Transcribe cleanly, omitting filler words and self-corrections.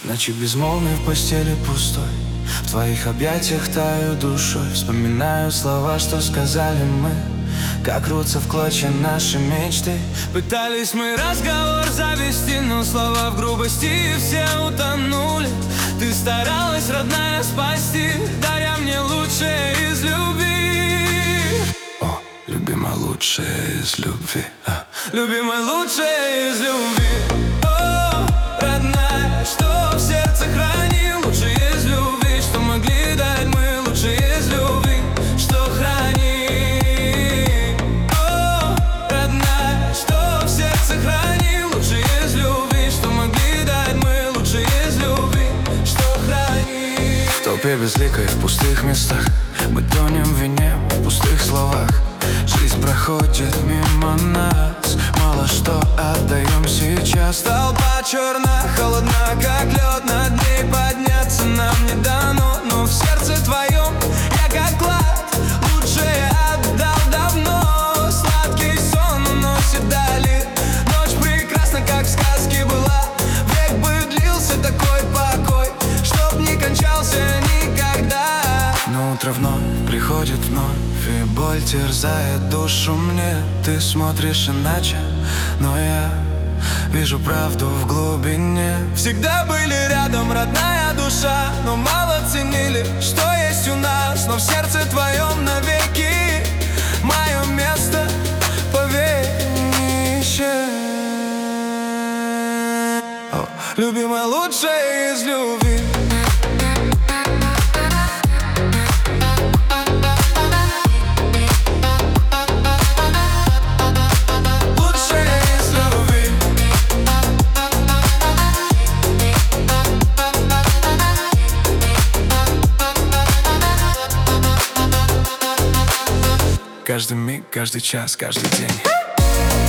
Ночи безмолвны, в постели пустой, в твоих объятиях таю душой. Вспоминаю слова, что сказали мы, как рвутся в клочья наши мечты. Пытались мы разговор завести, но слова в грубости все утонули. Ты старалась, родная, спасти, даря мне лучшее из любви. О, любимая, лучшее из любви. Любимая, лучшее из любви. О, родная, что в сердце храни, лучшее из любви, что могли дать мы, лучшее из любви, что храни. О, родная, что в сердце храни, лучшее из любви, что могли дать мы, лучшее из любви, что храни. В толпе безликой, в пустых местах мы тонем в вине, в пустых словах. Жизнь проходит мимо нас, мало что отдаем сейчас. Толпа черна, холодна, как лед, над ней подняться нам не дано. Но в сердце твоем я как клад, лучшее отдал давно. Сладкий сон уносит дали, ночь прекрасна, как в сказке была. Век бы длился такой покой, чтоб не кончался никогда. Но утро вновь приходит вновь, и боль терзает душу мне. Ты смотришь иначе, но я вижу правду в глубине. Всегда были рядом, родная душа, но мало ценили, что есть у нас. Но в сердце твоем навеки мое место, поверь, не исчез. О, любимая, лучшая из любви. Каждый миг, каждый час, каждый день.